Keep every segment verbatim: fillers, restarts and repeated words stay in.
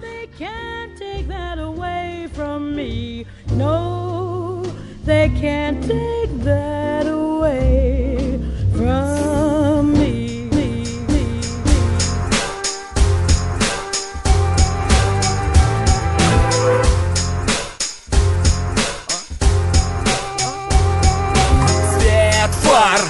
they can't take that away from me. No, they can't take that away from me. Свет фар,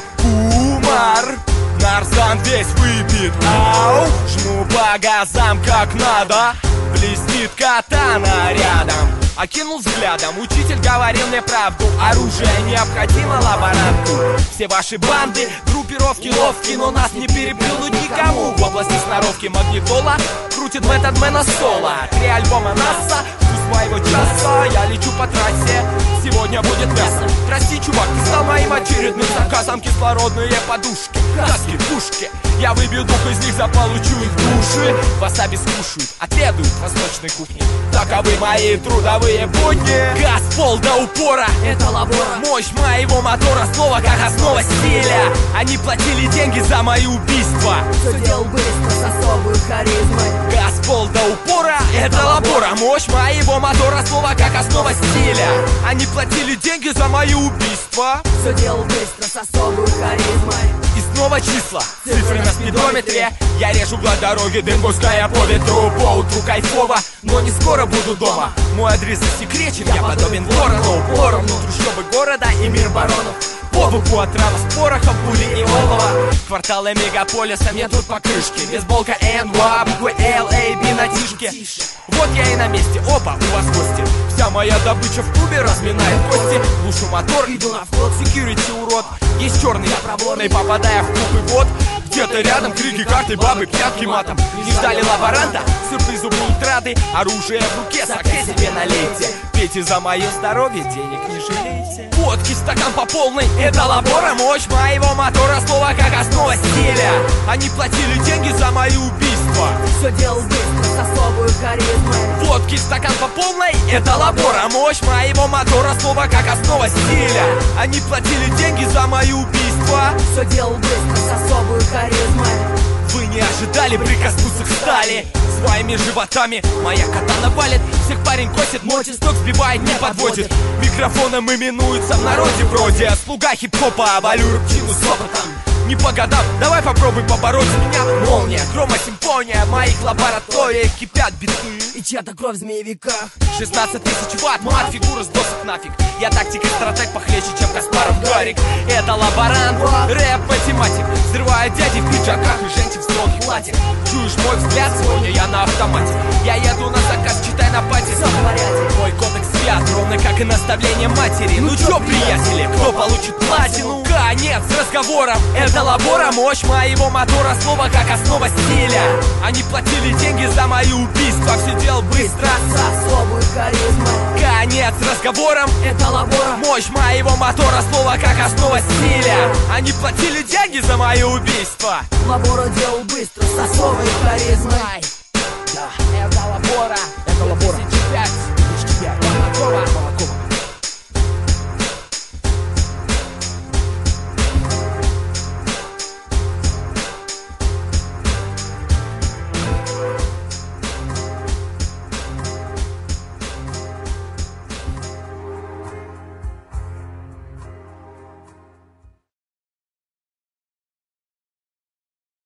умар, нарзан весь выпит. Ау, жму по газам как надо, блестит катана рядом. Окинул взглядом, учитель говорил мне правду. Оружие необходимо лаборанту. Все ваши банды, группировки ловки, но нас не переплюнуть никому. В области сноровки магнитола крутит метод мэна соло. Три альбома НАСА, жду своего часа. Я лечу по трассе, сегодня будет мясо. Прости, чувак, ты стал моим очередным заказом. Кислородные подушки, каски, пушки. Я выбью дух из них, заполучу их души. Васаби скушают, отведают восточной кухни. Таковы мои трудовые будни. Газ, пол до упора, это лабора. Мощь моего мотора, слово как основа стиля. Они платили деньги за мои убийства. Все делал быстро, с особой харизмой. Газ, пол до упора, это лабора. Мощь моего мотора, слово как основа стиля. Они платили деньги за мои убийства. Все делал быстро, с особой харизмой. И снова числа, цифры на спидометре. Я режу гладь дороги, дым гуская по ветру. По утру кайфово, но не скоро буду дома. Мой адрес засекречен, я подобен ворону. Поровну трущобы города и мир баронов. По боку отрава с порохом, пули и олова. Кварталы мегаполиса, мне тут покрышки. Бейсболка эн два, буквы эл эй би на тишке. Вот я и на месте, опа, у вас гости. Вся моя добыча в клубе разминает кости. Глушу мотор, иду на вход, секьюрити урод. Есть черный, я проворный, попадая в клуб и вот. Где-то рядом крики, карты, бабы, пятки матом. Не ждали лаборанта, сюрпризу будут рады. Оружие в руке, саке себе налейте. Пейте за мое здоровье, денег не жалейте. Водки, стакан по полной, это лабора. Мощь моего мотора, слово как основа стиля. Они платили деньги за мои убийства. Все делал быстро, с особой харизмой. Водки, стакан по полной, это лабора. Мощь моего мотора, слово как основа стиля. Они платили деньги за мои убийства. Все делал быстро, с особой харизмой. Вы не ожидали прикоснуться к стали. Своими животами моя катана валит. Всех парень косит, мочит, сток сбивает, не подводит. Микрофоном именуется в народе вроде слуга хип-хопа, валю рыбчину с опытом. Не по годам, давай попробуй побороть меня. Молния, хромосимфония, в моих лабораториях кипят биты. И чья-то кровь в змеевиках. Шестнадцать тысяч ватт, мат, фигура с досок нафиг. Я тактик и стратег похлеще, чем Каспаров Гарик. Это лаборант, рэп-математик. Взрывает дяди в пиджаках и женщин в строгих платьях. Чуешь мой взгляд, сегодня я на автомате. Я еду на заказ, читай на пати. Все в порядке. Мой кодекс свят, ровно как и наставление матери. Ну чё, приятели, кто получит платину? Конец разговора, это лабора. Мощь моего мотора, слово как основа стиля. Они платили деньги за мои убийства. Все делал быстро, с особой харизмой. Конец разговорам, это лабора. Мощь моего мотора, слово как основа стиля. Они платили деньги за мои убийства. Лабора делал быстро, с особой харизмой.